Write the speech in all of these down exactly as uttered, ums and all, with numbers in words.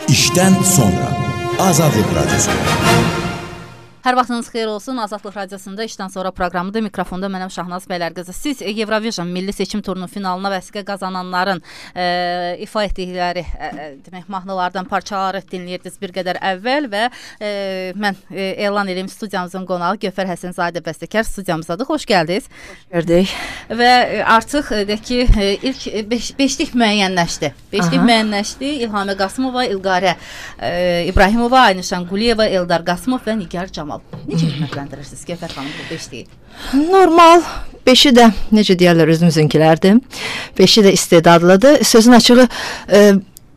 İşdən sonra Azadlıq Radyosu. Hər vaxtınız xeyir olsun. Azadlıq Radiosunda işdən sonra proqramıda mikrofonda mənəm Şahnaz Bəylərqızı. Siz Eurovision milli seçim turunun finalına vəsiqə qazananların e, ifa etdikləri e, demək mahnılardan parçaları dinləyirdiniz bir qədər əvvəl və e, mən e, elan edeyim studiyamızın qonağı Gövhər Həsənzadə bəstəkar studiyamızdadır. Xoş gəldiniz. Xoş gördük. Və e, artıq e, də ki e, ilk beş, beşlik müəyyənləşdi. Beşlik Aha. müəyyənləşdi. İlhamə Qasımova, İlqarə e, İbrahimova, Aynişan Quliyeva, Eldar Qasımov və Nigar Camal. Necə qiymətləndirirsiniz Gövhər xanım bu beşliyi? Normal. Beşi də necə deyərlər özümüzünkilərdir. Beşi də istedadlıdır. Sözün açığı e,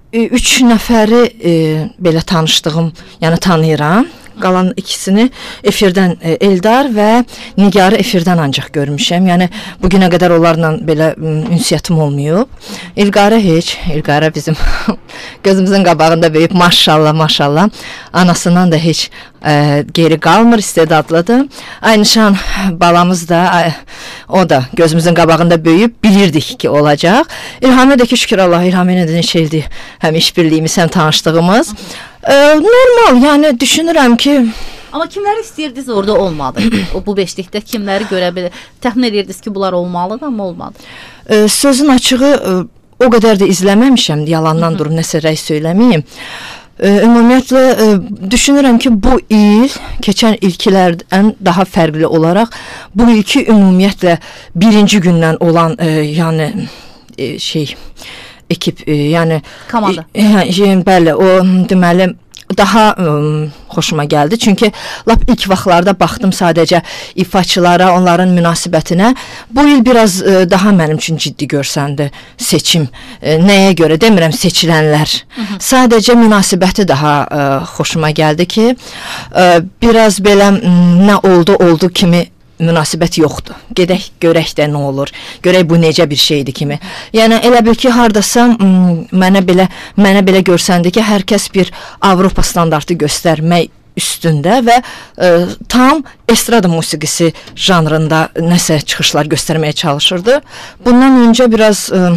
üç nəfəri e, belə tanışdığım, yəni tanıyıram. Qalan ikisini efirdən e, Eldar və Nigarı efirdən ancaq görmüşəm. Yəni bugünə qədər onlarla belə ünsiyyətim olmayıb. İlqarə heç, İlqarə bizim gözümüzün qabağında böyüyüb maşallah, maşallah. Anasından da heç e, geri qalmır, istedadlıdır. Aynışan balamız da e, o da gözümüzün qabağında böyüyüb bilirdik ki olacaq. İlhamə də ki şükür Allah, İlhamə nə də neçə ildir həm işbirliyimiz, həm tanışdığımız. Ee, normal, yəni düşünürəm ki... Amma kimləri istəyirdiniz orada olmadı? O bu beşlikdə kimləri görə bilir? Təxmin edirdiniz ki, bunlar olmalıdır, amma olmadı. Ee, sözün açığı e, o qədər də izləməmişəm, yalandan durum, nəsə rəy söyləməyim. Ee, ümumiyyətlə, e, düşünürəm ki, bu il, keçən ilkilərdən daha fərqli olaraq, bu ilki ümumiyyətlə birinci gündən olan, e, yəni, e, şey... ekip, e, yəni komanda. E, e, bəli, o deməli daha e, xoşuma gəldi. Çünki lap ilk vaxtlarda baxdım sadəcə ifaçılara, onların münasibətinə. Bu il biraz e, daha mənim üçün ciddi görsəndi seçim. E, nəyə görə demirəm seçilənlər. Hı -hı. Sadəcə münasibəti daha e, xoşuma gəldi ki, e, biraz belə nə oldu, oldu kimi münasibət yoxdur. Gedək, görək də nə olur. Görək bu necə bir şeydir kimi. Yəni elə bil ki, hardasa mənə belə mənə belə görsəndi ki, hər kəs bir Avropa standartı göstərmək üstündə və e, tam estrada musiqisi janrında nəsə çıxışlar göstərməyə çalışırdı. Bundan öncə biraz e,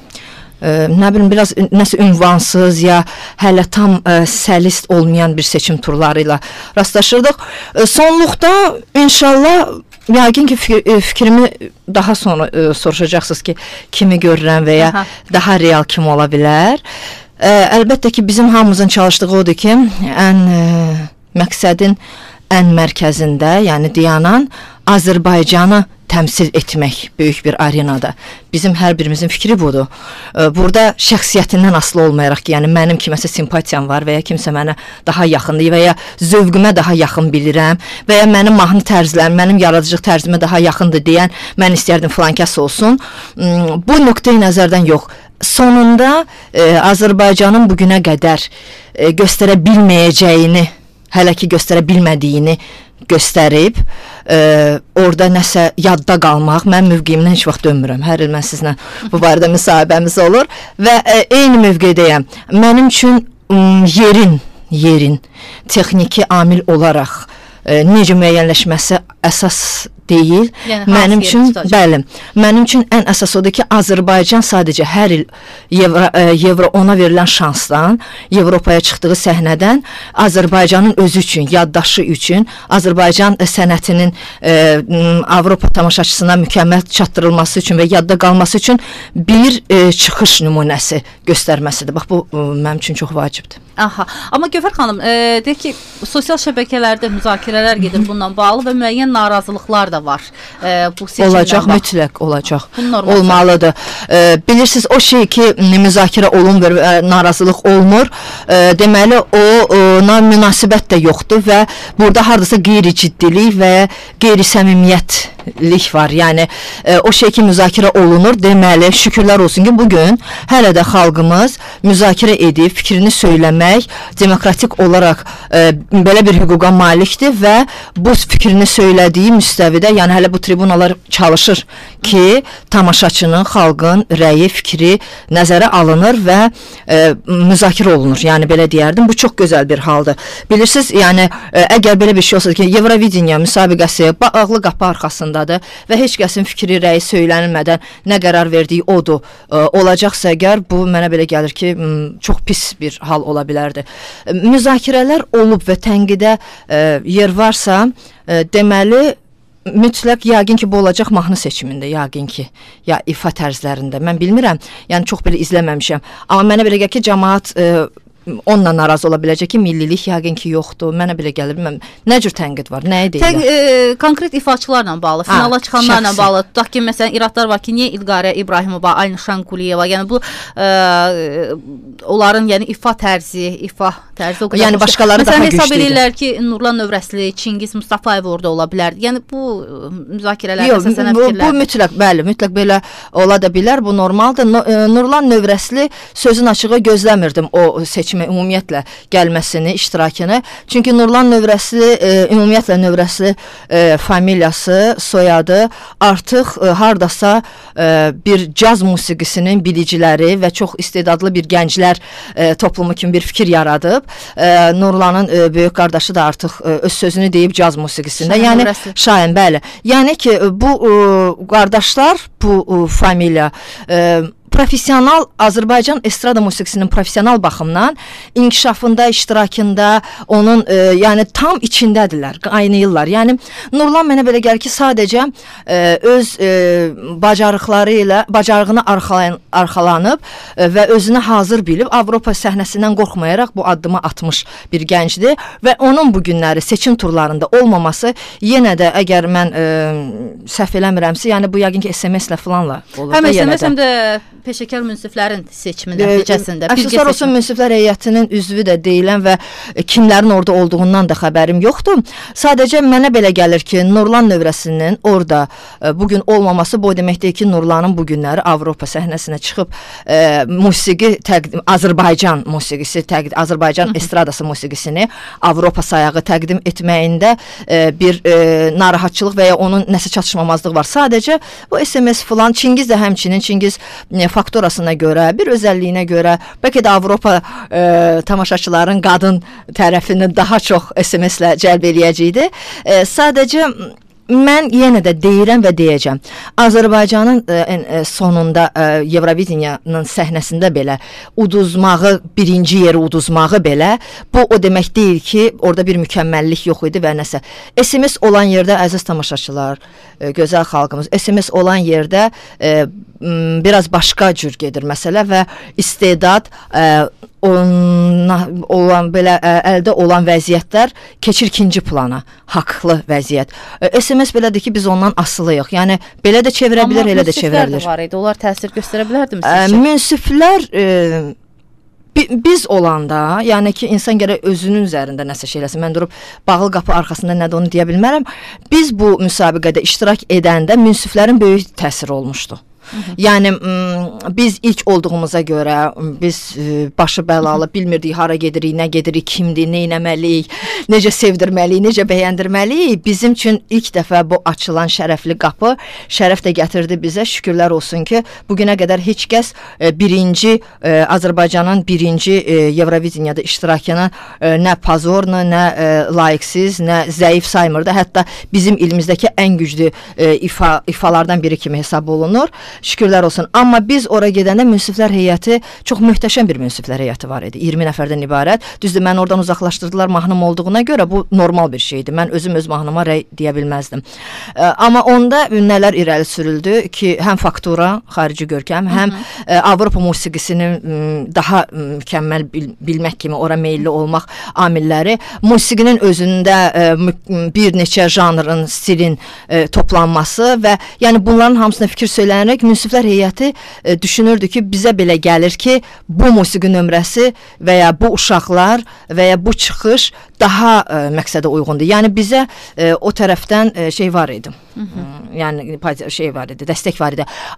e, nə bilim biraz nəsə ünvansız ya hələ tam e, səlist olmayan bir seçim turları ilə rastlaşırdıq. E, sonluqda inşallah yəqin ki fikir, fikrimi daha sonra e, soruşacaqsınız ki, kimi görürəm və ya Aha. daha real kim ola bilər. E, əlbəttə ki, bizim hamımızın çalışdığı odur ki, ən e, məqsədin ən mərkəzində, yəni dayanan Azərbaycanı təmsil etmək böyük bir arenada. Bizim hər birimizin fikri budur. Burada şəxsiyyətindən asılı olmayaraq ki, yəni mənim kiməsə simpatiyam var və ya kimsə mənə daha yaxındır və ya zövqümə daha yaxın bilirəm və ya mənim mahnı tərzlərim, mənim yaradıcılıq tərzimə daha yaxındır deyən mən istərdim filan kəs olsun. Bu nöqteyi nəzərdən yox. Sonunda e, Azərbaycanın bugünə qədər e, göstərə bilməyəcəyini, hələ ki göstərə bilmədiyini göstərib, e, orada nəsə yadda qalmaq, mən mövqeyimdən heç vaxt dönmürəm. Hər il mən sizlə bu barədə müsahibəmiz olur və e, eyni mövqeydəyəm. Mənim üçün m, yerin, yerin texniki amil olaraq e, necə müəyyənləşməsi əsas deyil. Yəni, mənim üçün, bəli, mənim üçün ən əsas odur ki, Azərbaycan sadəcə hər il Evro, e, Evro ona verilən şansdan, Avropaya çıxdığı səhnədən Azərbaycanın özü üçün, yaddaşı üçün, Azərbaycan sənətinin e, Avropa tamaşaçısına mükəmməl çatdırılması üçün və yadda qalması üçün bir e, çıxış nümunəsi göstərməsidir. Bax, bu e, mənim üçün çox vacibdir. Aha, amma Gövhər xanım, e, deyək ki, sosial şəbəkələrdə müzakirələr gedir bununla bağlı və müəyyən narazılıqlar da var. E, bu olacaq, bax. mütləq olacaq. Olmalıdır. E, bilirsiniz, o şey ki, müzakirə olunmur, e, narazılıq olmur. E, deməli, o ona münasibət də yoxdur və burada hardasa qeyri-ciddilik və qeyri-səmimiyyətlik var. Yəni, e, o şey ki, müzakirə olunur, deməli, şükürlər olsun ki, bugün hələ də xalqımız müzakirə edib, fikrini söyləmək, demokratik olaraq e, belə bir hüquqa malikdir və bu fikrini söylədiyi müstəvidə şəkildə, yəni hələ bu tribunalar çalışır ki, tamaşaçının, xalqın rəyi, fikri nəzərə alınır və e, müzakirə olunur. Yəni belə deyərdim, bu çox gözəl bir haldır. Bilirsiniz, yəni e, əgər belə bir şey olsa ki, Evrovideniya müsabiqəsi bağlı qapı arxasındadır və heç kəsin fikri, rəyi söylənilmədən nə qərar verdiyi odur e, olacaqsa əgər, bu mənə belə gəlir ki, çox pis bir hal ola bilərdi. E, müzakirələr olub və tənqidə e, yer varsa, e, deməli, mütləq yəqin ki, bu olacaq mahnı seçimində, yəqin ki, ya ifa tərzlərində. Mən bilmirəm, yəni çox belə izləməmişəm. Amma mənə belə gəlir ki, cəmaat e, onunla narazı ola biləcək ki, millilik yəqin ki, yoxdur. Mənə belə gəlir, bilməm, nə cür tənqid var, nəyə deyirlər? E, konkret ifaçılarla bağlı, finala ha, çıxanlarla şəxsi. Bağlı. Tutaq ki, məsələn, iradlar var ki, niyə İlqarə İbrahimova, Aylin Şanquliyeva, yəni bu e, onların yəni ifa tərzi, ifa tərzi o qədər. Yəni başqaları daha güclüdür. Məsələn, hesab edirlər ki, Nurlan Növrəsli, Çingiz Mustafayev orada ola bilərdi. Yəni bu müzakirələr əsasənə fikirlər. Bu mütləq, bəli, mütləq belə ola da bilər, bu normaldır. Nurlan Növrəsli sözün açığı gözləmirdim o seçim ümumiyyətlə gəlməsini, iştirakını. Çünki Nurlan Növrəsli, e, ümumiyyətlə Növrəsli e, familiyası, soyadı artıq e, hardasa e, bir caz musiqisinin biliciləri və çox istedadlı bir gənclər e, toplumu kimi bir fikir yaradıb. E, Nurlanın e, böyük qardaşı da artıq e, öz sözünü deyib caz musiqisində. Şahin yəni Növrəsli. Şahin, bəli. Yəni ki, bu e, qardaşlar, bu e, familiya e, professional Azərbaycan estrada musiqisinin professional baxımdan inkişafında, iştirakında, onun e, yəni tam içindədirlər, qaynayırlar. Yəni Nurlan mənə belə gəlir ki, sadəcə e, öz e, bacarıqları ilə, bacarığını arxalayan, arxalanıb e, və özünü hazır bilib Avropa səhnəsindən qorxmayaraq bu addımı atmış bir gəncdir və onun bu günləri seçim turlarında olmaması yenə də əgər mən e, səhv eləmirəmsə, yəni bu yəqin ki, S M S-lə falanla olur. Həm S M S, həm də peşəkar münsiflərin seçimi nəticəsində. Əfsuslar olsun, münsiflər heyətinin üzvü də deyilən və kimlərin orada olduğundan da xəbərim yoxdur. Sadəcə mənə belə gəlir ki, Nurlan Növrəsinin orada bugün olmaması bu demək deyil ki, Nurlanın bu günləri Avropa səhnəsinə çıxıb e, musiqi təqdim, Azərbaycan musiqisi təqdim, Azərbaycan estradası musiqisini Avropa sayağı təqdim etməyində e, bir e, narahatçılıq və ya onun nəsə çatışmamazlığı var. Sadəcə bu S M S falan, Çingiz də həmçinin, Çingiz e, faktorasına görə, bir özəlliyinə görə, bəlkə də Avropa e, tamaşaçıların qadın tərəfini daha çox S M S-lə cəlb eləyəcəkdir. E, sadəcə mən yenə də deyirəm və deyəcəm. Azərbaycanın e, e, sonunda e, Evrovideniyanın səhnəsində belə uduzmağı, birinci yeri uduzmağı belə, bu o demək deyil ki, orada bir mükəmməllik yox idi və nəsə. S M S olan yerdə, əziz tamaşaçılar, e, gözəl xalqımız, S M S olan yerdə e, biraz başqa cür gedir məsələ və istedad e, ona, olan belə ə, əldə olan vəziyyətlər keçir ikinci plana, haqlı vəziyyət. S M S belədir ki, biz ondan asılıyıq. Yəni belə də çevirə bilər, elə də çevirə bilər. Amma münsiflər də var idi. Onlar təsir göstərə bilərdi mi sizcə? Ə, münsiflər e, bi, biz olanda, yəni ki, insan gərək özünün üzərində nəsə şey eləsin. Mən durub bağlı qapı arxasında nədir onu deyə bilmərəm. Biz bu müsabiqədə iştirak edəndə münsiflərin böyük təsiri olmuşdu. Hı-hı. Yəni biz ilk olduğumuza görə biz başı bəlalı, bilmirdik hara gedirik, nə gedirik, kimdir, nə etməliyik, necə sevdirməliyik, necə bəyəndirməliyik. Bizim üçün ilk dəfə bu açılan şərəfli qapı, şərəf də gətirdi bizə. Şükürlər olsun ki, bugünə qədər heç kəs birinci Azərbaycanın birinci Evrovideniyada iştirakını nə pozorlu, nə layiqsiz, nə zəif saymırdı. Hətta bizim ilimizdəki ən güclü ifa ifalardan biri kimi hesab olunur. Şükürlər olsun. Amma biz ora gedəndə münsiflər heyəti, çox möhtəşəm bir münsiflər heyəti var idi. iyirmi nəfərdən ibarət. Düzdür, mən oradan uzaqlaşdırdılar mahnım olduğuna görə, bu normal bir şeydir. Mən özüm öz mahnıma rəy deyə bilməzdim. E, amma onda nələr irəli sürüldü ki, həm faktura, xarici görkəm, həm e, Avropa musiqisini daha mükəmməl bil, bilmək kimi ora meyilli olmaq amilləri, musiqinin özündə e, bir neçə janrın, stilin e, toplanması və yəni bunların hamısına fikir söylənərək münsiflər heyəti e, düşünürdü ki, bizə belə gəlir ki, bu musiqi nömrəsi və ya bu uşaqlar və ya bu çıxış daha e, məqsədə uyğundur. Yəni bizə e, o tərəfdən e, şey var idi. Hı -hı. Yəni şey var idi, dəstək var idi. Amma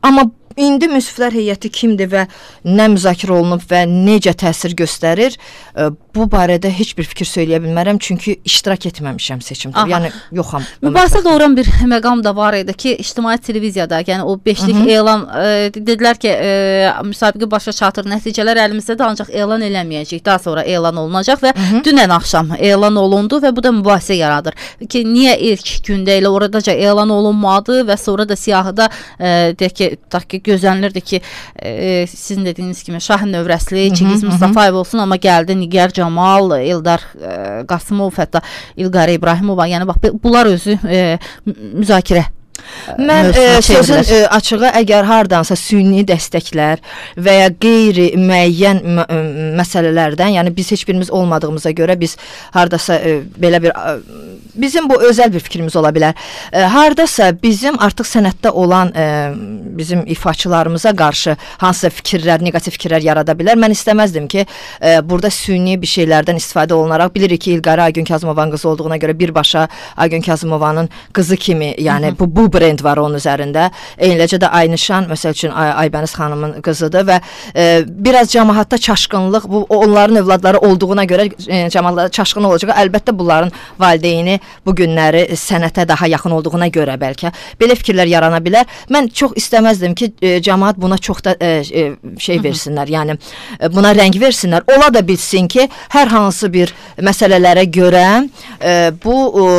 İndi münsiflər heyəti kimdir və nə müzakirə olunub və necə təsir göstərir, bu barədə heç bir fikir söyləyə bilmərəm, çünki iştirak etməmişəm seçimdə. Aha. Yəni yoxam. Mübahisə doğuran bir məqam da var idi ki, ictimai televiziyada, yəni o beşlik Hı -hı. elan e, dedilər ki, e, müsabiqə başa çatır, nəticələr əlimizdə, ancaq elan eləməyəcək. Daha sonra elan olunacaq və Hı -hı. dünən axşam elan olundu və bu da mübahisə yaradır. Ki niyə ilk gündə elə oradaca elan olunmadı və sonra da siyahıda e, deyək ki, tutaq ki, gözlənilirdi ki, e, sizin dediyiniz kimi Şahin Növrəsli, Çingiz Mustafayev olsun, amma gəldi Nigar Camal, İldar e, Qasımov, hətta İlqarə İbrahimova. Yəni bax bunlar özü e, müzakirə Mən e, sözün e, açığı, əgər hardansa süni dəstəklər və ya qeyri müəyyən məsələlərdən, yəni biz heç birimiz olmadığımıza görə biz hardasa e, belə bir e, bizim bu özəl bir fikrimiz ola bilər. E, hardasa bizim artıq sənətdə olan e, bizim ifaçılarımıza qarşı hansısa fikirlər, negativ fikirlər yarada bilər. Mən istəməzdim ki, e, burada süni bir şeylərdən istifadə olunaraq, bilirik ki, İlqarə Aygün Kazımovanın qızı olduğuna görə birbaşa Aygün Kazımovanın qızı kimi, yəni Hı -hı. bu bu brend var onun üzərində. Eyniləcə də Aynişan, məsəl üçün Ay Aybəniz xanımın qızıdır və e, biraz cəmaatda çaşqınlıq, bu onların övladları olduğuna görə e, cəmaatda çaşqın olacaq. Əlbəttə bunların valideyni bu günləri sənətə daha yaxın olduğuna görə bəlkə belə fikirlər yarana bilər. Mən çox istəməzdim ki, e, cəmaat buna çox da e, e, şey versinlər, yəni e, buna rəng versinlər. Ola da bilsin ki, hər hansı bir məsələlərə görə e, bu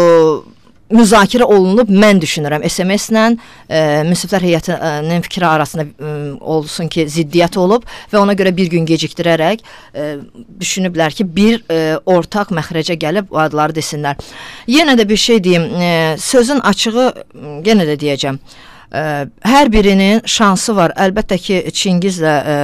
e, müzakirə olunub, mən düşünürəm, S M S-lə e, münsiflər heyətinin fikri arasında e, olsun ki, ziddiyyət olub və ona görə bir gün gecikdirərək e, düşünüblər ki, bir e, ortaq məxrəcə gəlib o adları desinlər. Yenə də bir şey deyim, e, sözün açığı, yenə də deyəcəm, e, hər birinin şansı var. Əlbəttə ki, Çingizlə e,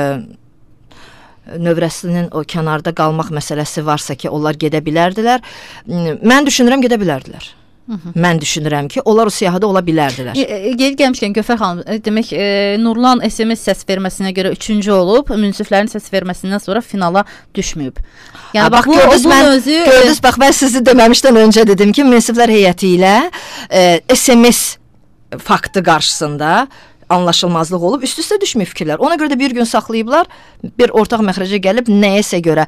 Növrəslinin o kənarda qalmaq məsələsi varsa ki, onlar gedə bilərdilər. Mən düşünürəm, gedə bilərdilər. Hı -hı. Mən düşünürəm ki, onlar o siyahıda ola bilərdilər. Geri gəlmişkən Göfər xanım, demək e, Nurlan S M S səs verməsinə görə üçüncü olub, münsiflərin səs verməsindən sonra finala düşməyib. Yəni ha, bax, bu, gördünüz, mən, özü, gördünüz, bax, mən sizi deməmişdən öncə dedim ki, münsiflər heyəti ilə e, S M S faktı qarşısında anlaşılmazlıq olub, üst-üstə düşməyib fikirlər. Ona görə də bir gün saxlayıblar, bir ortaq məxrəcə gəlib nəyəsə görə.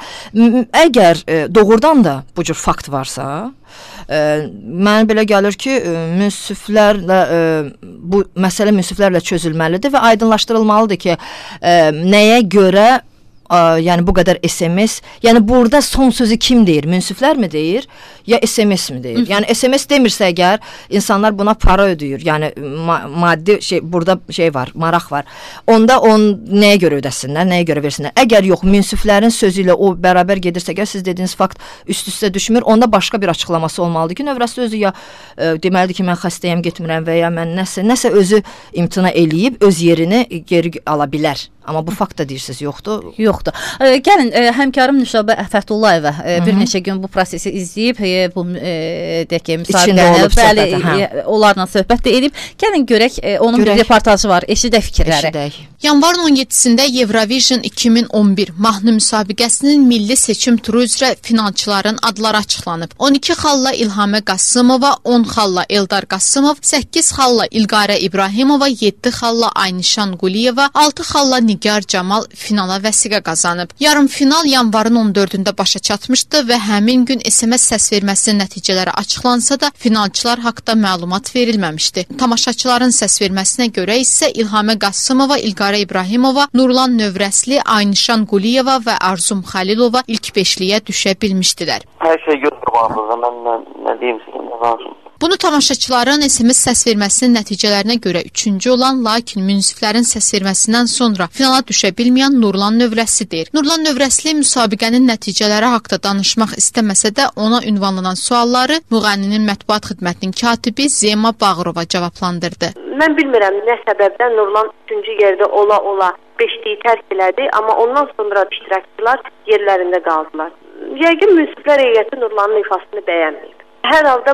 Əgər e, doğrudan da bu cür fakt varsa, e, mənə belə gəlir ki, e, münsiflərlə e, bu məsələ münsiflərlə çözülməlidir və aydınlaşdırılmalıdır ki, e, nəyə görə ə, yəni bu qədər S M S, yəni burada son sözü kim deyir? Münsiflər mi deyir, ya S M S mi deyir? Hı. Yəni S M S demirsə əgər, insanlar buna para ödəyir. Yəni ma maddi şey, burada şey var, maraq var. Onda on nəyə görə ödəsinlər, nəyə görə versinlər? Əgər yox, münsiflərin sözü ilə o bərabər gedirsə, əgər siz dediyiniz fakt üst-üstə düşmür, onda başqa bir açıqlaması olmalıdır ki, Növrəsli özü ya ə, deməlidir ki, mən xəstəyəm, getmirəm və ya mən nəsə, nəsə özü imtina eləyib, öz yerini geri ala bilər. Amma bu fakt da deyirsiniz, yoxdur? Yoxdur. E, gəlin, e, həmkarım Nüşabə Fətullayeva e, bir neçə gün bu prosesi izləyib, e, bu e, deyək ki, müsabiqəni, bəli, e, onlarla söhbət də edib. Gəlin görək, e, onun görək. Bir reportajı var, eşidək fikirləri. Eşidək. Yanvarın on yeddisində Eurovision iki min on bir mahnı müsabiqəsinin milli seçim turu üzrə finalçıların adları açıqlanıb. on iki xalla İlhamə Qasımova, on xalla Eldar Qasımov, səkkiz xalla İlqarə İbrahimova, yeddi xalla Aynişan Quliyeva, altı xalla Nigar Camal finala vəsiqə qazanıb. Yarım final yanvarın on dördündə başa çatmışdı və həmin gün S M S səs verməsinin nəticələri açıqlansa da finalçılar haqqında məlumat verilməmişdi. Tamaşaçıların səs verməsinə görə isə İlhamə Qasımova, İlqarə İbrahimova, Nurlan Növrəsli, Aynişan Quliyeva və Arzum Xəlilova ilk beşliyə düşə bilmişdilər. Hər şey götürməliyəm, mən nə, nə deyim sizin, nə lazım. Bunu tamaşaçıların S M S səs verməsinin nəticələrinə görə üçüncü olan, lakin münsiflərin səs verməsindən sonra finala düşə bilməyən Nurlan Növrəsli deyir. Nurlan Növrəsli müsabiqənin nəticələri haqqında danışmaq istəməsə də ona ünvanlanan sualları müğənninin mətbuat xidmətinin katibi Zema Bağırova cavablandırdı. Mən bilmirəm nə səbəbdən Nurlan üçüncü yerdə ola-ola beşliyi tərk elədi, amma ondan sonra iştirakçılar yerlərində qaldılar. Yəqin münsiflər heyəti Nurlanın ifasını bəyənməyib. Hər halda bu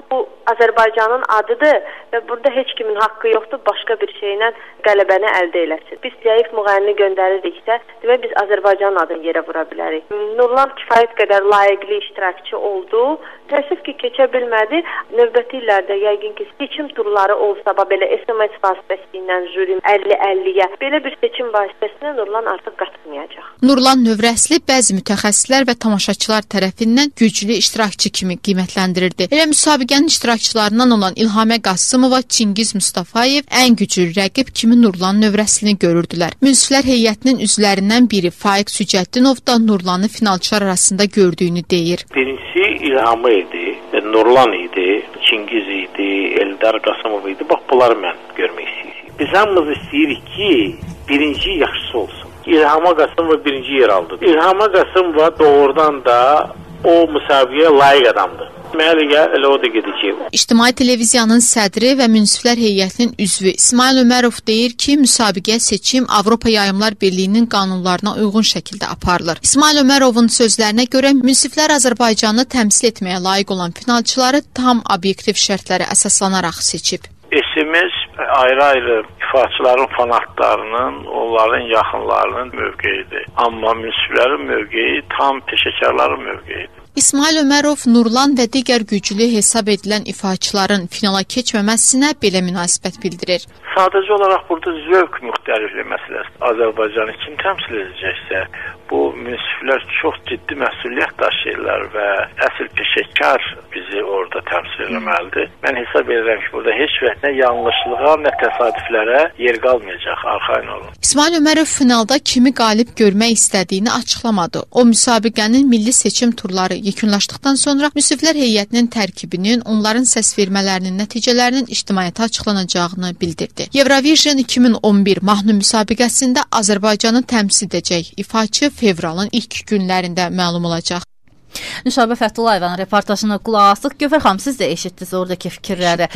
Azərbaycanın adıdır və burada heç kimin haqqı yoxdur başqa bir şeylə qələbəni əldə eləsin. Biz zəif müğənni göndəririksə, demək biz Azərbaycan adını yerə vura bilərik. Nurlan kifayət qədər layiqli iştirakçı oldu. Təəssüf ki, keçə bilmədi. Növbəti illərdə yəqin ki, seçim turları olsa, belə S M S vasitəsilə jüri əlli əlliyə belə bir seçim vasitəsilə Nurlan artıq qatılmayacaq. Nurlan Növrəsli bəzi mütəxəssislər və tamaşaçılar tərəfindən güclü iştirakçı kimi qiymətləndirildi. Elə müsabiqənin iştirakçılarından olan İlhamə Qasımova, Çingiz Mustafayev ən güclü rəqib kimi Nurlan Növrəslini görürdülər. Münsiflər heyətinin üzvlərindən biri Faiq Sücəddinov da Nurlanı finalçılar arasında gördüyünü deyir. Birincisi İlhamı idi, Nurlan idi, Çingiz idi, Eldar Qasımov idi. Bax, bunları mən görmək istəyirik. Biz hamımız istəyirik ki, birinci yaxşısı olsun. İlhamə Qasımov birinci yer aldı. İlhamə Qasımova doğrudan da o müsabiqəyə layiq adamdır. Məliyə elə o da gedəcək. İctimai televiziyanın sədri və münsiflər heyətinin üzvü İsmail Ömərov deyir ki, müsabiqə seçim Avropa Yayımlar Birliyinin qanunlarına uyğun şəkildə aparılır. İsmail Ömərovun sözlərinə görə münsiflər Azərbaycanı təmsil etməyə layiq olan finalçıları tam obyektiv şərtlərə əsaslanaraq seçib. S M S ayrı-ayrı ifaçıların fanatlarının, onların yaxınlarının mövqeyidir. Amma münsiflərin mövqeyi tam peşəkarların mövqeyidir. İsmail Ömərov Nurlan və digər güclü hesab edilən ifaçıların finala keçməməsinə belə münasibət bildirir. Sadəcə olaraq burada zövq müxtəlifliyi məsələsi. Azərbaycanı kim təmsil edəcəksə, bu münsiflər çox ciddi məsuliyyət daşıyırlar və əsl peşəkar bizi orada təmsil etməlidir. Mən hesab edirəm ki, burada heç vaxt nə yanlışlığa, nə təsadüflərə yer qalmayacaq. Arxayın olun. İsmail Ömərov finalda kimi qalib görmək istədiyini açıqlamadı. O müsabiqənin milli seçim turları yekunlaşdıqdan sonra münsiflər heyətinin tərkibinin, onların səs vermələrinin nəticələrinin ictimaiyyətə açıqlanacağını bildirdi. Eurovision iki min on bir mahnı müsabiqəsində Azərbaycanı təmsil edəcək ifaçı fevralın ilk günlərində məlum olacaq. Nüşabə Fəthullayevanın reportajını qulaq asıq. Gövhər xanım, siz də eşitdiniz oradakı fikirləri.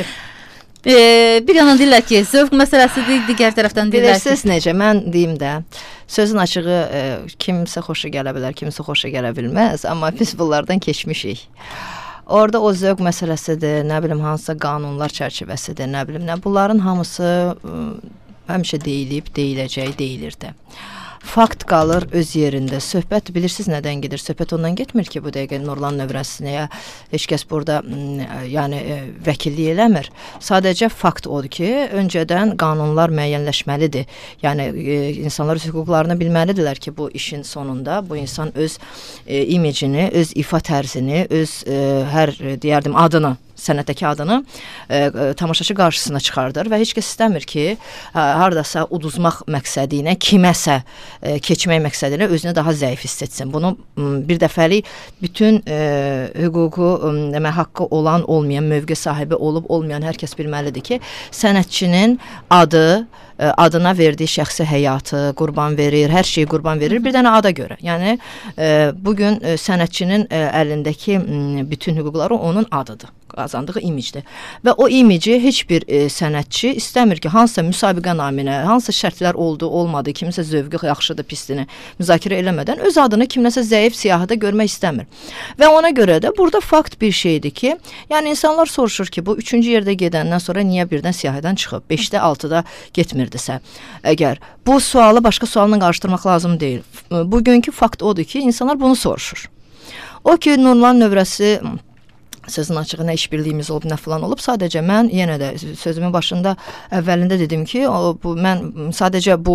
Ee, bir yana deyirlər ki, zövq məsələsidir, digər tərəfdən deyirlər ki... Bilirsiniz necə, mən deyim də, sözün açığı e, kimsə xoşa gələ bilər, kimsə xoşa gələ bilməz, amma biz bunlardan keçmişik. Orada o zövq məsələsidir, nə bilim, hansısa qanunlar çərçivəsidir, nə bilim, nə, bunların hamısı ə, həmişə deyilib, deyiləcək, deyilirdi. Fakt qalır öz yerində. Söhbət bilirsiniz nədən gedir? Söhbət ondan getmir ki, bu dəqiqə Nurlan Növrəsinəyə heç kəs burada yəni vəkillik eləmir. Sadəcə fakt odur ki, öncədən qanunlar müəyyənləşməlidir. Yəni insanlar öz hüquqlarını bilməlidirlər ki, bu işin sonunda bu insan öz e, imicini, öz ifa tərzini, öz e, hər deyərdim adını sənətdəki adını e, e, tamaşaçı qarşısına çıxardır və heç kəs istəmir ki, e, hardasa uduzmaq məqsədi ilə, kiməsə e, keçmək məqsədi ilə özünü daha zəif hiss etsin. Bunu m, bir dəfəlik bütün e, hüququ, demək, haqqı olan, olmayan, mövqe sahibi olub, olmayan hər kəs bilməlidir ki, sənətçinin adı, adına verdiyi şəxsi həyatı qurban verir, hər şeyi qurban verir bir dənə ada görə. Yəni e, bugün e, sənətçinin e, əlindəki m, bütün hüquqları onun adıdır, qazandığı imicdir. Və o imici heç bir e, sənətçi istəmir ki, hansısa müsabiqə naminə, hansısa şərtlər oldu, olmadı, kimsə zövqü yaxşıdır, pisdini müzakirə eləmədən öz adını kimləsə zəif siyahıda görmək istəmir. Və ona görə də burada fakt bir şeydir ki, yəni insanlar soruşur ki, bu üçüncü yerdə gedəndən sonra niyə birdən siyahıdan çıxıb, beşdə altıda getmir? Əgər bu sualı başqa sualla qarışdırmaq lazım deyil. Bugünkü fakt odur ki, insanlar bunu soruşur. O ki, Nurlan Növrəsi sözün açığı nə işbirliyimiz olub, nə falan olub. Sadəcə mən yenə də sözümün başında əvvəlində dedim ki, o, bu, mən sadəcə bu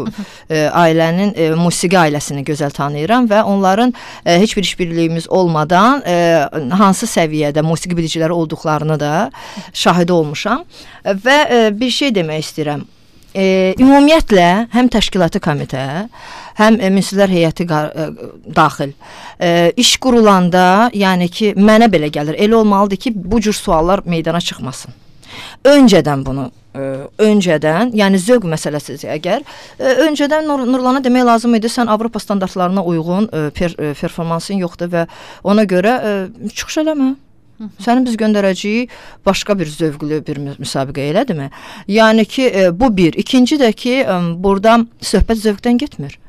e, ailənin, e, musiqi ailəsini gözəl tanıyıram və onların e, heç bir işbirliyimiz olmadan e, hansı səviyyədə musiqi biliciləri olduqlarını da şahidi olmuşam. Və e, bir şey demək istəyirəm. E, ümumiyyətlə, həm təşkilatı komitə, həm e, münsiflər heyəti e, daxil e, iş qurulanda, yəni ki, mənə belə gəlir, elə olmalıdır ki, bu cür suallar meydana çıxmasın. Öncədən bunu, e, öncədən, yəni zövq məsələsidir əgər, e, öncədən Nur Nurlana demək lazım idi, sən Avropa standartlarına uyğun e, per e, performansın yoxdur və ona görə e, çıxış eləmə. Sənin biz göndərəcəyik başqa bir zövqlü bir müsabiqə elədimi? Yəni ki, e, bu bir. İkinci də ki, e, burada söhbət zövqdən getmir.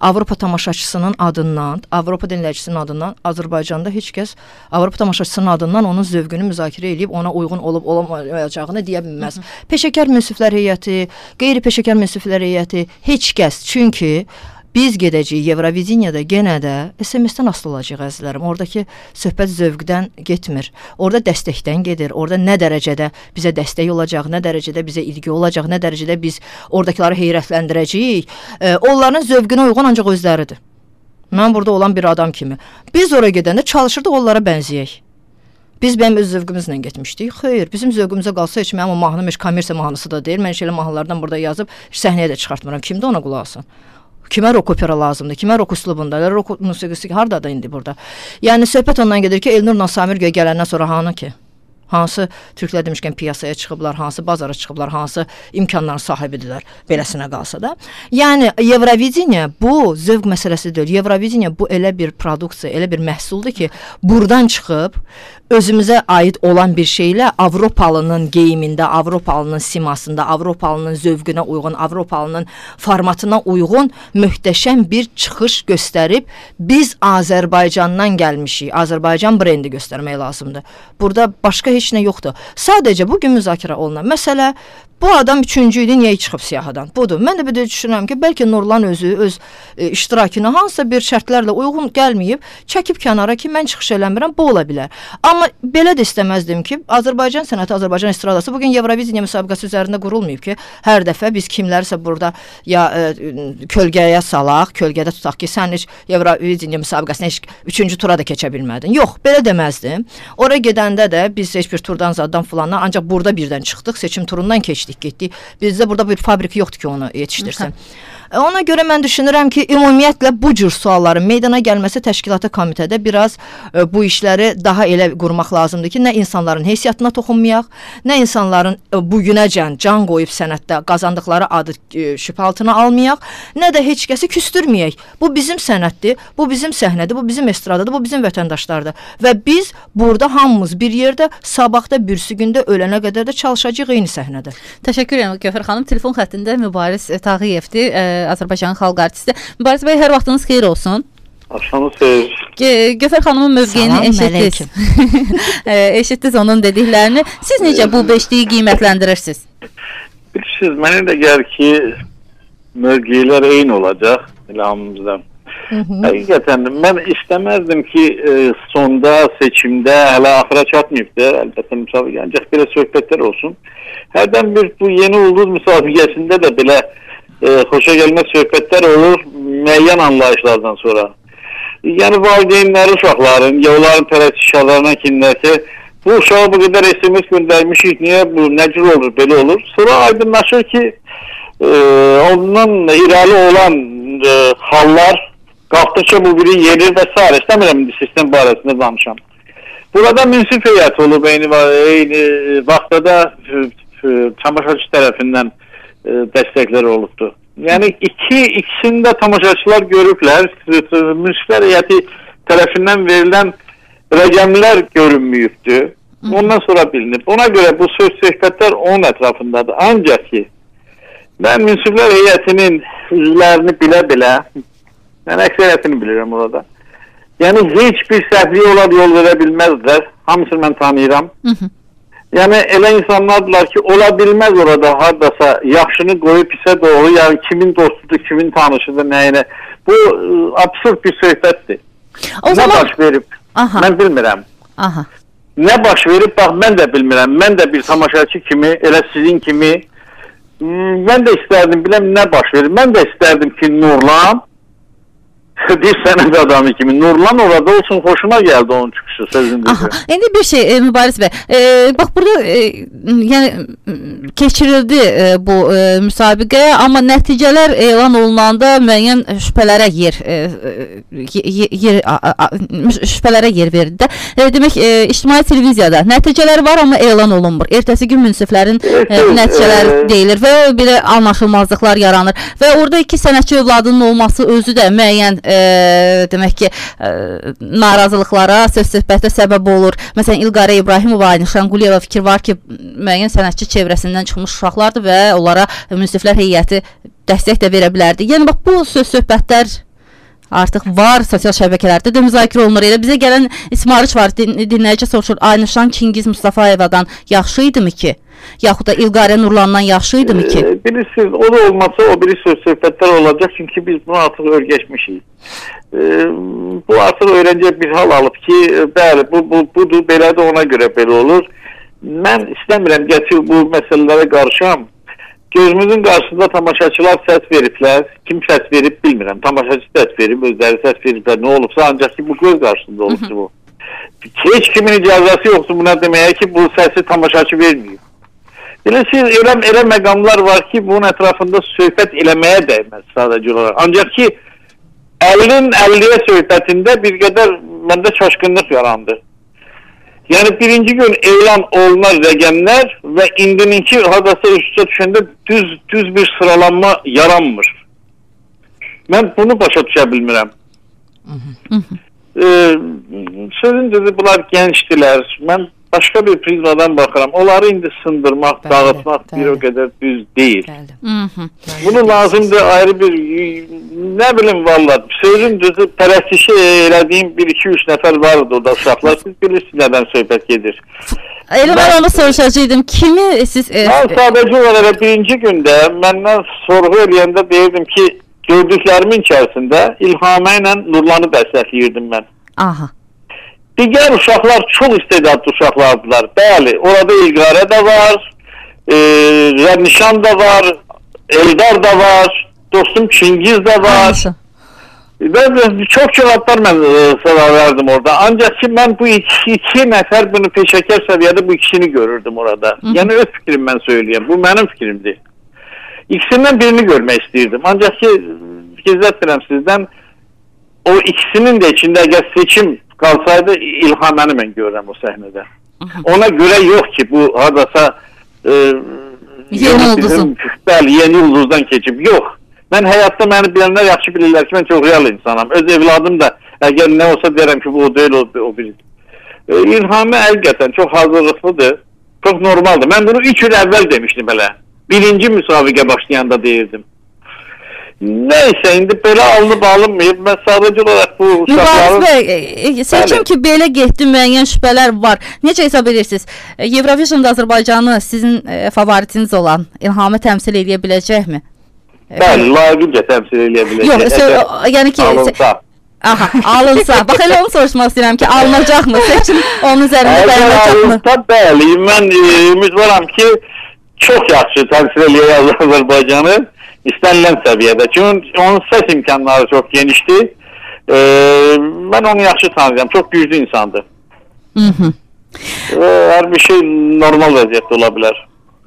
Avropa tamaşaçısının adından, Avropa dinləyicisinin adından Azərbaycanda heç kəs Avropa tamaşaçısının adından onun zövqünü müzakirə edib ona uyğun olub olamayacağını deyə bilməz. Hı -hı. Peşəkar münsiflər heyəti, qeyri-peşəkar münsiflər heyəti, heç kəs. Çünki biz gedəcəyik Evroviziyada genə də S M S-dən asılı olacaq əzizlərim. Oradakı söhbət zövqdən getmir. Orada dəstəkdən gedir. Orada nə dərəcədə bizə dəstək olacaq, nə dərəcədə bizə ilgi olacaq, nə dərəcədə biz oradakıları heyrətləndirəcəyik. E, onların zövqünə uyğun ancaq özləridir. Mən burada olan bir adam kimi. Biz oraya gedəndə çalışırdıq onlara bənzəyək. Biz bənim öz zövqümüzlə getmişdik. Xeyr, bizim zövqümüzə qalsa heç mənim o mahnım heç kommersiya mahnısı da deyil. Mən elə mahnılardan burada yazıb səhnəyə də çıxartmıram. Kimdə ona qulaq asın? Kimə rock opera lazımdır? Kimə rock üslubunda? Rock musiqisi hardadır indi burada? Yəni söhbət ondan gedir ki, Elnurla Samir göy gələndən sonra hanı ki? Hansı türklər demişkən piyasaya çıxıblar, hansı bazara çıxıblar, hansı imkanların sahibidirlər, beləsinə qalsa da. Yəni Evroviziya bu zövq məsələsi deyil. Evroviziya bu elə bir produksiya, elə bir məhsuldur ki, buradan çıxıb özümüzə aid olan bir şeylə Avropalının geyimində, Avropalının simasında, Avropalının zövqünə uyğun, Avropalının formatına uyğun möhtəşəm bir çıxış göstərib biz Azərbaycandan gəlmişik. Azərbaycan brendi göstərmək lazımdır. Burada başqa heç nə yoxdur. Sadəcə bugün müzakirə olunan məsələ bu adam üçüncü idi, niyə çıxıb siyahadan? Budur. Mən də bir də düşünürəm ki, bəlkə Nurlan özü öz e, iştirakını hansısa bir şərtlərlə uyğun gəlməyib, çəkib kənara ki, mən çıxış eləmirəm, bu ola bilər. Amma belə də istəməzdim ki, Azərbaycan sənəti, Azərbaycan estradası bugün Evroviziya müsabiqəsi üzərində qurulmayıb ki, hər dəfə biz kimlərsə burada ya e, kölgəyə salaq, kölgədə tutaq ki, sən heç Evroviziya müsabiqəsində heç üçüncü tura da keçə bilmədin. Yox, belə deməzdim. Oraya gedəndə də biz heç bir turdan zaddan filandan, ancaq burada birdən çıxdıq, seçim turundan keçdik. Getdik. Bizdə burada bir fabrik yoxdur ki, onu yetişdirsin. Ona görə mən düşünürəm ki, ümumiyyətlə bu cür sualların meydana gəlməsi təşkilata komitədə biraz e, bu işləri daha elə qurmaq lazımdır ki, nə insanların heysiyyatına toxunmayaq, nə insanların e, bugünəcən can qoyub sənətdə qazandıqları adı e, şübhə altına almayaq, nə də heç kəsi küstürməyək. Bu bizim sənətdir, bu bizim səhnədir, bu bizim estradadır, bu bizim vətəndaşlardır. Və biz burada hamımız bir yerdə, sabahda, birsi gündə, ölənə qədər də çalışacağıq eyni səhnədə. Təşəkkür edirəm Gövhər xanım. Telefon xəttində Mübariz Tağıyevdir, e, Azərbaycanın xalq artisti. Mübariz bəy, hər vaxtınız xeyir olsun. Axşamınız xeyir. Gövhər xanımın mövqeyini eşitdiniz. Eşitdiniz onun dediklərini. Siz necə bu beşliyi qiymətləndirirsiniz? Bilirsiniz, mənə də gəlir ki, mövqeylər eyni olacaq ilhamımızda. Həqiqətən mən istəməzdim ki, e, sonda, seçimdə, hələ axıra çatmayıbdır, əlbəttə müsabiqə, ancaq belə söhbətlər olsun. Hərdən bir bu yeni ulduz müsabiqəsində də belə e, xoşa gəlmə söhbətlər olur müəyyən anlayışlardan sonra. Yəni valideynləri uşaqların, ya onların pərəstişkarlarına kimlər ki, bu uşağı bu qədər S M S göndərmişik, niyə bu, nə cür olur, belə olur. Sonra aydınlaşır ki, e, ondan irəli olan e, hallar qalxdıqca bu biri yerir və s. İstəmirəm sistem barəsində danışam. Burada münsif heyət olub, eyni, eyni vaxtda da tamaşaçı tərəfindən e, dəstəklər olubdur. Yəni iki, ikisini də tamaşaçılar görüblər, münsiflər heyəti tərəfindən verilən rəqəmlər görünməyibdir. Ondan sonra bilinib. Ona görə bu söz söhbətlər onun ətrafındadır. Ancaq ki, mən münsiflər heyətinin üzvlərini bilə-bilə, mən əksəriyyətini bilirəm orada. Yəni, heç bir səhvliyə onlar yol verə bilməzlər. Hamısını mən tanıyıram. Hı -hı. Yəni, elə insanlardırlar ki, ola bilməz orada haradasa yaxşını qoyub pisə doğru, yəni kimin dostudur, kimin tanışıdır, nəyinə. Bu, absurd bir söhbətdir. O nə zaman... baş verib? Aha. Mən bilmirəm. Aha. Nə baş verib, bax, mən də bilmirəm. Mən də bir tamaşaçı kimi, elə sizin kimi, mən də istərdim, biləm, nə baş verib. Mən də istərdim ki, Nurlan, bir sənət adamı kimi Nurlan orada olsun, xoşuma gəldi onun çıxışı sözündə. İndi bir şey e, Mübariz bəy, e, bax burada e, yəni keçirildi e, bu e, müsabiqə, amma nəticələr elan olunanda müəyyən şübhələrə yer e, yer, yer a, a, şübhələrə yer verildi də. E, demək e, ictimai televiziyada nəticələr var, amma elan olunmur. Ertəsi gün münsiflərin e, nəticələri e, deyilir və belə anlaşılmazlıqlar yaranır və orada iki sənətçi övladının olması özü də müəyyən E, demək ki, e, narazılıqlara, söz-söhbətə səbəb olur. Məsələn, İlqarə İbrahimova, Aynişan Quliyeva fikir var ki, müəyyən sənətçi çevrəsindən çıxmış uşaqlardır və onlara münsiflər heyəti dəstək də verə bilərdi. Yəni, bax, bu söz-söhbətlər Artıq var sosial şəbəkələrdə də müzakirə olunur. Elə bizə gələn ismarış var. Din, dinləyici soruşur, Aynışan Çingiz Mustafayevadan yaxşı idimi ki? Yaxud da İlqarə Nurlandan yaxşı idimi ki? E, bilirsiniz, o da olmasa o biri söz söhbətlər olacaq. Çünki biz bunu artıq örgəşmişik. E, bu artıq öyrəncək bir hal alıb ki, bəli, bu, bu, budur, belə də ona görə belə olur. Mən istəmirəm gətir bu məsələlərə qarışam. Gözümüzün qarşısında tamaşaçılar səs veriblər. Kim səs verib bilmirəm. Tamaşaçı səs verib, özləri səs veriblər. Nə olubsa, ancaq ki bu göz qarşısında olubsa bu. Heç kimin icazəsi yoxdur buna deməyə ki, bu səsi tamaşaçı verməyib. Bilirsiniz, elə, elə məqamlar var ki, bunun ətrafında söhbət eləməyə dəyməz sadəcə olaraq. Ancaq ki, əlin əlliyə söhbətində bir qədər məndə çaşqınlıq yarandı. Yəni, birinci gün elan olunan rəqəmlər və indininki hadise üstə düşəndə düz, düz bir sıralanma yaranmır. Mən bunu başa düşə bilmirəm. ee, sözün düzü, bunlar gençdilər. Mən başqa bir prizmadan baxıram. Onları indi sındırmaq, bəli, dağıtmaq bəli. bir o qədər düz deyil. Bunu lazımdır ayrı bir, nə bilim valla, sözün düzü pərəstişi elədiyim bir iki üç nəfər vardı orada uşaqlar. Siz bilirsiniz nədən söhbət gedir. Elə mən onu soruşacaqdım. Kimi siz... E, mən sadəcə olaraq birinci gündə məndən sorğu eləyəndə deyirdim ki, gördüklərimin içərisində İlhamə ilə Nurlanı dəstəkləyirdim mən. Aha. Digər uşaqlar çox istedadlı uşaqlardılar. Bəli, orada İlqarə də var, e, Rəmnişan da var, Eldar da var, dostum Çingiz də var. Və çox cavablar mən sana verdim orada. Ancaq ki, mən bu iki, iki nəfər bunu peşəkar səviyyədə bu ikisini görürdüm orada. Hı. Yəni, öz fikrim mən söyləyəm. Bu mənim fikrimdir. İkisindən birini görmək istəyirdim. Ancaq ki, gizlətmirəm sizdən, o ikisinin də içində əgər seçim qalsaydı, İlhaməni mən görürəm o səhnədə. Ona görə yox ki, bu hadasa e, yeni ulduzun. Bəli, yeni ulduzdan keçib. Yox. Mən həyatda məni bilənlər yaxşı bilirlər ki, mən çox real insanam. Öz evladım da, əgər nə olsa deyərəm ki, bu o deyil, o, o biri. E, İlhamə həqiqətən çox hazırlıqlıdır, çox normaldır. Mən bunu üç il əvvəl demişdim belə. Birinci müsabiqə başlayanda deyirdim. Neyse, indi belə alınıb alınmayıb. Mən sadəcə olaraq bu uşaqların... Bəy, seçim ki, belə getdi, müəyyən şübhələr var. Necə hesab edirsiniz? Eurovision'da Azərbaycanı sizin e, favoritiniz olan İlhamə təmsil edə biləcəkmi? Bəli, layiqincə təmsil edə biləcək. Yox, so, yəni ki... Alınsa. Aha, alınsa. Bax, elə onu soruşmaq istəyirəm ki, alınacaqmı? Seçim onun üzərində dayanacaqmı? Alınsa, bəli. Mən e, ümid varam ki, çox yaxşı təmsil edə Azərbaycanı. İstənilən səviyyədə. Çünki onun səs imkanları çox genişdir. Ee, mən onu yaxşı tanıyacağım. Çox güclü insandır. Hı -hı. Ee, hər bir şey normal vəziyyətdə ola bilər.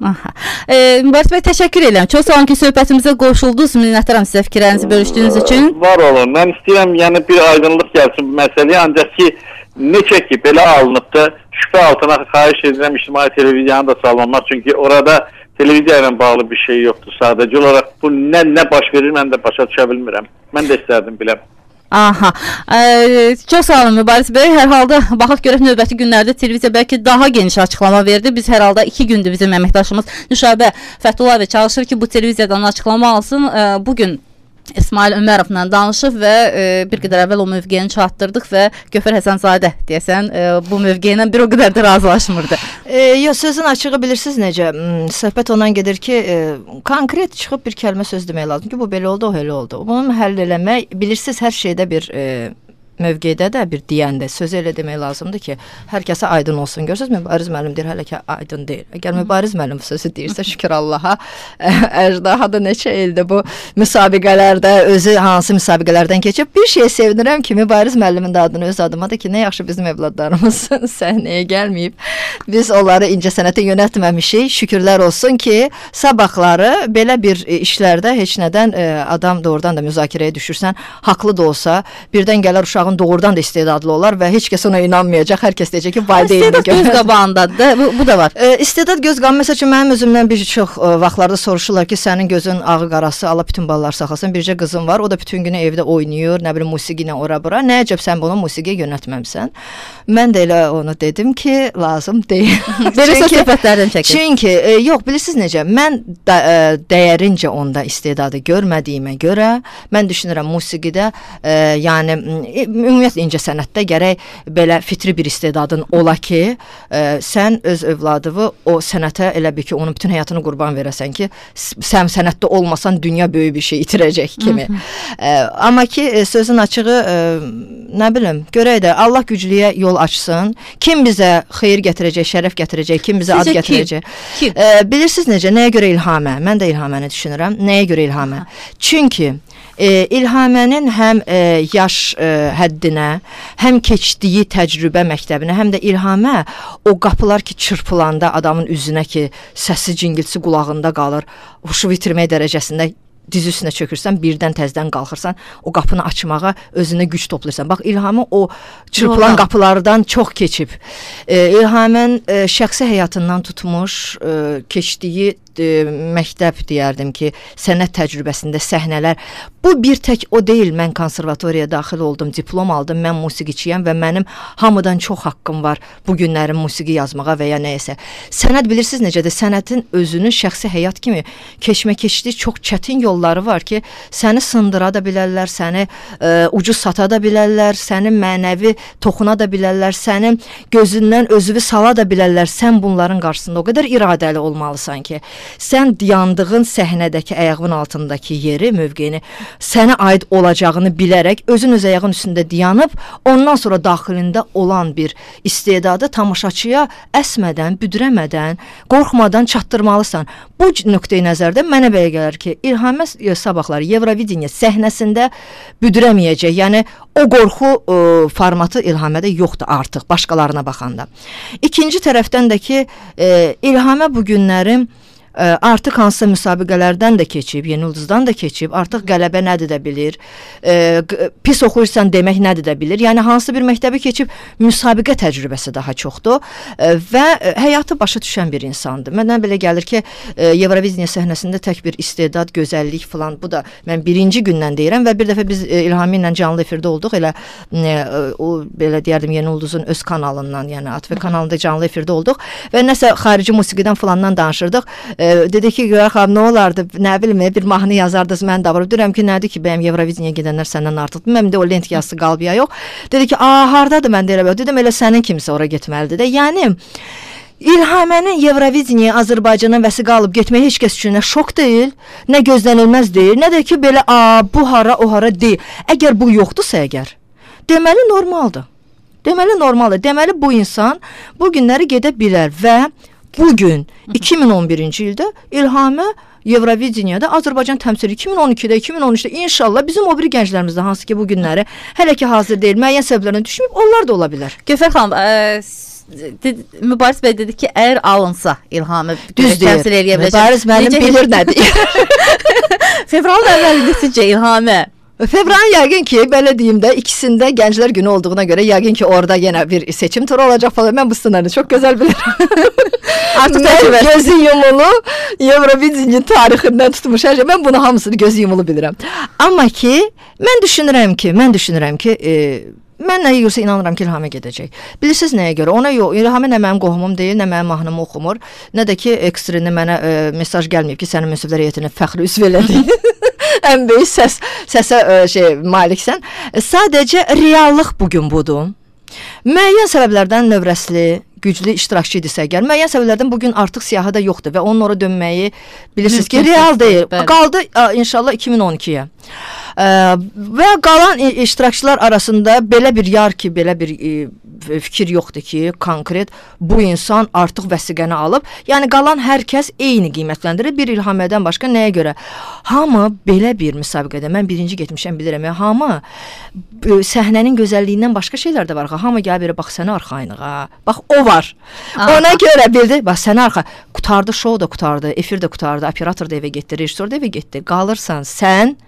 E, Mübariz bəy, təşəkkür edirəm. Çox sağ olun ki, söhbətimizə qoşuldunuz. Minnətdaram sizə fikirlərinizi bölüşdüyünüz üçün. Var olun. Mən istəyirəm, yəni bir aydınlıq gəlsin bu məsələyə. Ancaq ki, neçə ki, belə alınıbdır, şübhə altına xahiş edirəm ictimai televiziyanı da sallanmaq. Çünki orada televiziya ilə bağlı bir şey yoxdur. Sadəcə olaraq bu nə, nə baş verir, mən də başa düşə bilmirəm. Mən də istərdim biləm. Aha. Ee, çox sağ olun Mübariz bəy. Hər halda baxaq görək növbəti günlərdə televiziya bəlkə daha geniş açıqlama verdi. Biz hər halda iki gündür bizim əməkdaşımız Nüşabə Fəthullayev çalışır ki, bu televiziyadan açıqlama alsın. Ee, bugün İsmail Ömərovla danışıb və e, bir qədər əvvəl o mövqeyini çatdırdıq və Göfər Həsənzadə deyəsən e, bu mövqeylə bir o qədər də razılaşmırdı. E, yox, sözün açığı bilirsiniz necə? Söhbət ondan gedir ki, e, konkret çıxıb bir kəlmə söz demək lazım ki, bu belə oldu, o elə oldu. Bunu həll eləmək, bilirsiniz, hər şeydə bir e, mövqedə də bir deyəndə söz elə demək lazımdır ki, hər kəsə aydın olsun. Görürsünüz, Mübariz müəllim deyir, hələ ki aydın deyil. Əgər Mübariz müəllim sözü deyirsə, şükür Allaha, Əjdaha da neçə ildir bu müsabiqələrdə, özü hansı müsabiqələrdən keçib. Bir şey sevinirəm ki, Mübariz müəllimin də adını öz adıma da ki, nə yaxşı bizim evladlarımız səhnəyə gəlməyib. Biz onları incəsənətə yönətməmişik. Şükürlər olsun ki, sabahları belə bir işlərdə heç nədən adam doğrudan da müzakirəyə düşürsən, haqlı da olsa, birdən gələr uşağın uşağın doğrudan da istedadlı olar və heç kəs ona inanmayacaq. Hər kəs deyəcək ki, valideyndir. İstedad göz qabağındadır. Bu, bu da var. E, istedad göz qabağında. Məsəl üçün mənim özümdən bir çox e, vaxtlarda soruşurlar ki, sənin gözün ağı qarası, Allah bütün balalar saxlasın. Bircə qızım var. O da bütün günü evdə oynayır, nə bilim musiqi ilə ora bura. Nə əcəb sən bunu musiqiyə yönəltməmisən. Mən də elə onu dedim ki, lazım deyil. Belə söhbətlərdən çəkin. Çünki e, yox, bilirsiniz necə? Mən da, e, dəyərincə onda istedadı görmədiyimə görə mən düşünürəm musiqidə, e, yəni ümumiyyətlə incəsənətdə gərək belə fitri bir istedadın ola ki, e, sən öz övladını o sənətə elə bil ki, onun bütün həyatını qurban verəsən ki, sən sənətdə olmasan dünya böyük bir şey itirəcək kimi. e, amma ki, e, sözün açığı e, nə bilim, görək də Allah güclüyə yol açsın. Kim bizə xeyir gətirəcək, şərəf gətirəcək, kim bizə Sizcə ad gətirəcək. Kim? E, bilirsiniz necə? Nəyə görə İlhamə? Mən də İlhaməni düşünürəm. Nəyə görə İlhamə? Çünki e, İlhamənin həm e, yaş e, həddinə, həm keçdiyi təcrübə məktəbinə, həm də İlhamə o qapılar ki çırpılanda adamın üzünə ki səsi cingiltisi qulağında qalır, huşu itirmək dərəcəsində dizi üstünə çökürsən, birdən təzdən qalxırsan, o qapını açmağa özünə güc toplayırsan. Bax, İlhamə o çırpılan qapılardan çox keçib. E, İlhamən e, şəxsi həyatından tutmuş, e, keçdiyi e, məktəb deyərdim ki, sənət təcrübəsində səhnələr. Bu bir tək o deyil. Mən konservatoriyaya daxil oldum, diplom aldım, mən musiqiçiyəm və mənim hamıdan çox haqqım var bu günlərin musiqi yazmağa və ya nəyəsə. Sənət bilirsiniz necədir? Sənətin özünün şəxsi həyat kimi keçmə keçdiyi çox çətin yolları var ki, səni sındıra da bilərlər, səni e, ucuz sata da bilərlər, səni mənəvi toxuna da bilərlər, səni gözündən özünü sala da bilərlər. Sən bunların qarşısında o qədər iradəli olmalısan ki, sən dayandığın səhnədəki ayağının altındakı yeri, mövqeyini sənə aid olacağını bilərək özün öz ayağın üstündə dayanıb, ondan sonra daxilində olan bir istedadı tamaşaçıya əsmədən, büdürəmədən, qorxmadan çatdırmalısan. Bu nöqteyi nəzərdə mənə belə gəlir ki, İlhamə sabahları Evrovideniya səhnəsində büdürəməyəcək. Yəni o qorxu ə, formatı İlhamədə yoxdur artıq başqalarına baxanda. İkinci tərəfdən də ki, ə, İlhamə bu günləri artıq hansısa müsabiqələrdən də keçib, Yeni Ulduzdan da keçib, artıq qələbə nədir də bilir, e, pis oxuyursan demək nədir də bilir. Yəni hansı bir məktəbi keçib müsabiqə təcrübəsi daha çoxdur e, və həyatı başa düşən bir insandır. Mənə belə gəlir ki, e, Evrovideniya səhnəsində tək bir istedad, gözəllik falan, bu da mən birinci gündən deyirəm və bir dəfə biz e, İlhami ilə canlı efirdə olduq, elə e, o belə deyərdim Yeni Ulduzun öz kanalından, yəni A T V kanalında canlı efirdə olduq və nəsə xarici musiqidən falandan danışırdıq. E, dedi ki, Gülər xanım, nə olardı, nə bilim, bir mahnı yazardınız, mən də varım. Deyirəm ki, nədir ki, bəyəm Evrovideniya gedənlər səndən artıqdır. Mənim də o lent yazısı qalıb ya yox. Dedi ki, a, hardadır mən deyirəm. Dedim, elə sənin kimsə ora getməlidir də. Yəni, İlhamənin Evrovideniya Azərbaycana vəsiqə alıb getməyi heç kəs üçün nə şok deyil, nə gözlənilməz deyil, nə də ki, belə, a, bu hara, o hara deyil. Əgər bu yoxdursa əgər, deməli normaldır. Deməli normaldır. Deməli bu insan bu günləri gedə bilər və bugün iki min on birinci ildə İlhamə Evrovideniyada Azərbaycan təmsili iki min on ikidə, iki min on üçdə inşallah bizim o biri gənclərimizdə hansı ki bu günləri hələ ki hazır deyil, müəyyən səbəblərdən düşməyib, onlar da ola bilər. Gövhər xanım, ə, dedi, Mübariz bəy dedi ki, əgər alınsa İlhamə düz deyir. Təmsil eləyə biləcək. Mübariz mənim necə bilir nədir. Fevralın əvvəlində sizcə İlhamə Fevralın yəqin ki, belə deyim də, ikisində Gənclər Günü olduğuna görə yəqin ki, orada yenə bir seçim turu olacaq falan. Mən bu sınırını çox gözəl bilirəm. Artıq mən gözü yumulu Evrovideniya tarixindən tutmuş hər şey. Mən bunu hamısını gözü yumulu bilirəm. Amma ki, mən düşünürəm ki, mən düşünürəm ki, e, mən nəyə görsə inanıram ki, İlhamə gedəcək. Bilirsiniz nəyə görə? Ona yox, İlhamə nə mənim qohumum deyil, nə mənim mahnımı oxumur, nə də ki, ekstrini mənə e, mesaj gəlməyib ki, sənin münsiflər heyətinə fəxri üzv elədi. Ən böyük səs, səsə ə, şey, maliksən. Sadəcə reallıq bugün budur. Müəyyən səbəblərdən növrəsli, güclü iştirakçı idisə əgər, müəyyən səbəblərdən bugün artıq siyahı da yoxdur və onun ora dönməyi bilirsiniz ki, real deyil. Bəli. Qaldı ə, inşallah iki min on ikiyə. Ə, və qalan iştirakçılar arasında belə bir yar ki, belə bir ə, fikir yoxdur ki, konkret bu insan artıq vəsiqəni alıb. Yəni qalan hər kəs eyni qiymətləndirir. Bir İlhamədən başqa nəyə görə? Hamı belə bir müsabiqədə, mən birinci getmişəm bilirəm ya, hamı ə, səhnənin gözəlliyindən başqa şeylər də var. Hamı gəl belə bax sənə arxayınlığa. Bax o var. Aha. Ona görə bildi. Bax sənə arxa. Qutardı, şou da qutardı, efir də qutardı, operator da evə getdi, rejissor da evə getdi. Qalırsan sən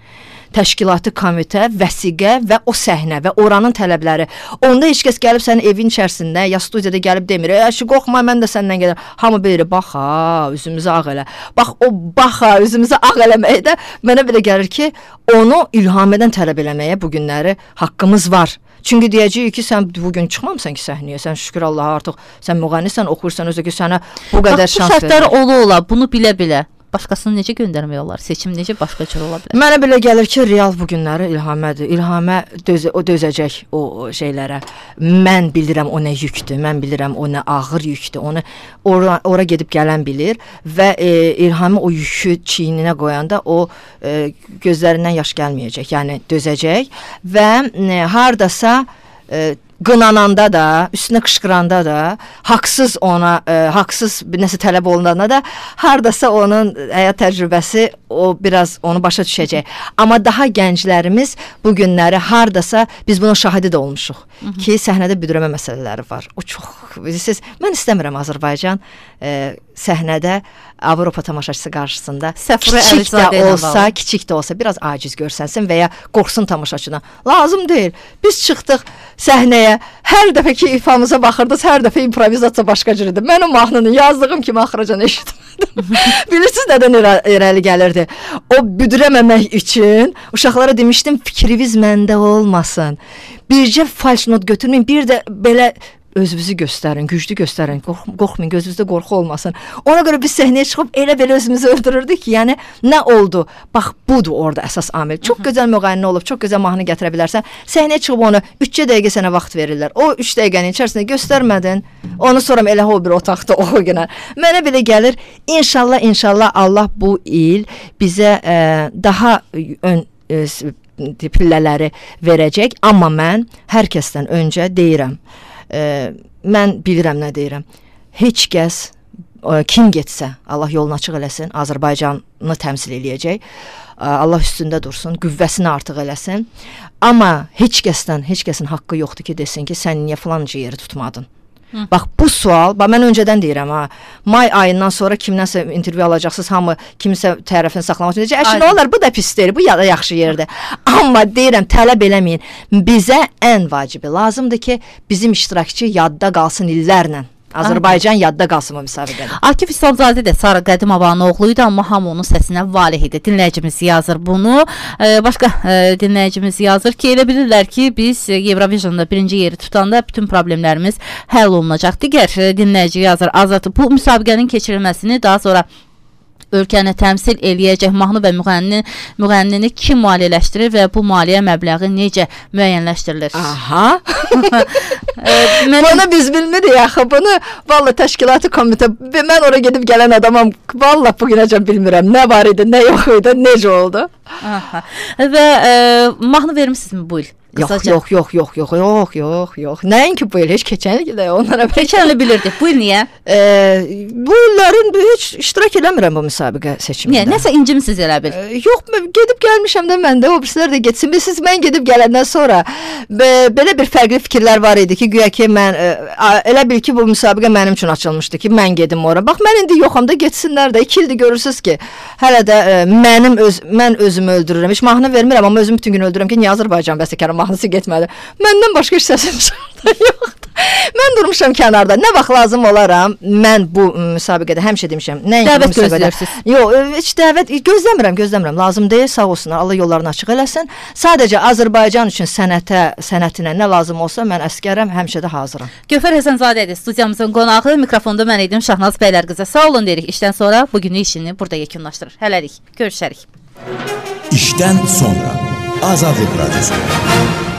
təşkilatı komitə, vəsiqə və o səhnə və oranın tələbləri. Onda heç kəs gəlib sənin evin içərisində ya studiyada gəlib demir, "Əşi qorxma, mən də səndən gələrəm." Hamı belə bax ha, üzümüzü ağ elə. Bax o bax ha, üzümüzü ağ eləməkdə mənə belə gəlir ki, onu İlhamədən tələb eləməyə bu günləri haqqımız var. Çünki deyəcəyik ki, sən bu gün çıxmamısan ki səhnəyə, sən şükür Allaha artıq sən müğənnisən, oxuyursan, özə ki sənə bu qədər bax, şans verir. Bu şərtlər ola-ola, bunu bilə-bilə başqasını necə göndərmək olar? Seçim necə başqa cür ola bilər? Mənə belə gəlir ki, real bu günləri İlhamədir. İlhamə döz o dözəcək o şeylərə. Mən bilirəm o nə yükdür. Mən bilirəm o nə ağır yükdür. Onu ora, ora gedib gələn bilir və e, İlhamə o yükü çiyninə qoyanda o e, gözlərindən yaş gəlməyəcək. Yəni dözəcək və e, hardasa e, qınananda da, üstünə qışqıranda da, haqsız ona, e, haqsız nəsə tələb olunanda da, hardasa onun həyat təcrübəsi o biraz onu başa düşəcək. Amma daha gənclərimiz bu günləri hardasa biz bunun şahidi də olmuşuq. Hı -hı. Ki, səhnədə büdrəmə məsələləri var. O çox, bilirsiniz, mən istəmirəm Azərbaycan e, səhnədə Avropa tamaşaçısı qarşısında kiçik də olsa, kiçik də olsa biraz aciz görsənsin və ya qorxsun tamaşaçıdan. Lazım deyil. Biz çıxdıq səhnəyə, hər dəfə ki ifamıza baxırdıq, hər dəfə improvizasiya başqa cür idi. Mən o mahnını yazdığım kimi axıracan eşitmədim. Bilirsiniz nədən irəli gəlirdi? O büdürəməmək üçün uşaqlara demişdim, fikriniz məndə olmasın. Bircə falş not götürməyin, bir də belə özünüzü göstərin, güclü göstərin, qorx qorxmayın, gözünüzdə qorxu olmasın. Ona görə biz səhnəyə çıxıb elə belə özümüzü öldürürdük ki, yəni nə oldu? Bax, budur orada əsas amil. Çox gözəl müğənni olub, çox gözəl mahnı gətirə bilərsən, səhnəyə çıxıb onu üç dəqiqə sənə vaxt verirlər. O üç dəqiqənin içərisində göstərmədin, onu sonra elə o bir otaqda oxu günə. Mənə belə gəlir, inşallah, inşallah Allah bu il bizə ə, daha ön ə, pillələri verəcək, amma mən hər kəsdən öncə deyirəm, Ə, mən bilirəm nə deyirəm. Heç kəs ə, kim getsə, Allah yolunu açıq eləsin, Azərbaycanı təmsil eləyəcək. Ə, Allah üstündə dursun, qüvvəsini artıq eləsin. Amma heç kəsdən, heç kəsin haqqı yoxdur ki, desin ki, sən niyə falanca yeri tutmadın? Hı. Bax, bu sual, bax, mən öncədən deyirəm, ha, may ayından sonra kimdənsə intervyu alacaqsınız, hamı kimsə tərəfini saxlamaq üçün deyəcək, əşi, nə olar, bu da pis deyil, bu ya da yaxşı yerdir. Amma deyirəm, tələb eləməyin, bizə ən vacibi lazımdır ki, bizim iştirakçı yadda qalsın illərlə. Azərbaycan yadda qalsın o müsabiqədə. Akif İslamzadə də Sara Qədimovanın oğluydu, amma hamı onun səsinə valeh idi. Dinləyicimiz yazır bunu. Ee, başqa e, dinləyicimiz yazır ki, elə bilirlər ki, biz Eurovision'da birinci yeri tutanda bütün problemlərimiz həll olunacaq. Digər e, dinləyici yazır, Azad, bu müsabiqənin keçirilməsini daha sonra ölkəni təmsil eləyəcək mahnı və müğənni, müğənnini kim maliyyələşdirir və bu maliyyə məbləği necə müəyyənləşdirilir? Aha. e, mən... Bunu biz bilmirik axı. Bunu vallahi təşkilatı komitə, mən ora gedib gələn adamam, vallahi bu günəcən bilmirəm. Nə var idi, nə yox idi, necə oldu? Aha. Və e, mahnı vermişsinizmi bu il? Yox, yox, yox, yox, yox, yox, yox, yox. Nəinki bu il, heç keçən il də onlara keçən il bilirdik. Bu il niyə? E, bu illərin heç iştirak eləmirəm bu müsabiqə seçimində. Niyə? Nəsə incimsiz elə bil? E, yox, gedib gəlmişəm də mən də, o birisilər də getsin. Siz mən gedib gələndən sonra be, belə bir fərqli fikirlər var idi ki, güya ki mən e, elə bil ki bu müsabiqə mənim üçün açılmışdı ki, mən gedim ora. Bax, mən indi yoxam da getsinlər də. İki ildir görürsüz ki, hələ də e, mənim öz mən özümü öldürürəm. Heç mahnı vermirəm, amma özümü bütün gün öldürürəm ki, niyə Azərbaycan bəstəkarı mahnısı getmədi. Məndən başqa heç səsim yoxdur. Mən durmuşam kənarda. Nə vaxt lazım olaram, mən bu müsabiqədə həmişə demişəm. Dəvət gözləyirsiniz? Yox, heç dəvət gözləmirəm, gözləmirəm. Lazım deyil, sağ olsunlar. Allah yollarını açıq eləsin. Sadəcə Azərbaycan üçün sənətə, sənətinə nə lazım olsa mən əsgərəm, həmişə də hazıram. Gövhər Həsənzadə idi studiyamızın qonağı. Mikrofonda mən idim Şahnaz Bəylərqızı. Sağ olun deyirik. İşdən sonra bugünün işini burada yekunlaşdırır. Hələlik. Görüşərik. İşdən sonra Azadlıq Radyosu.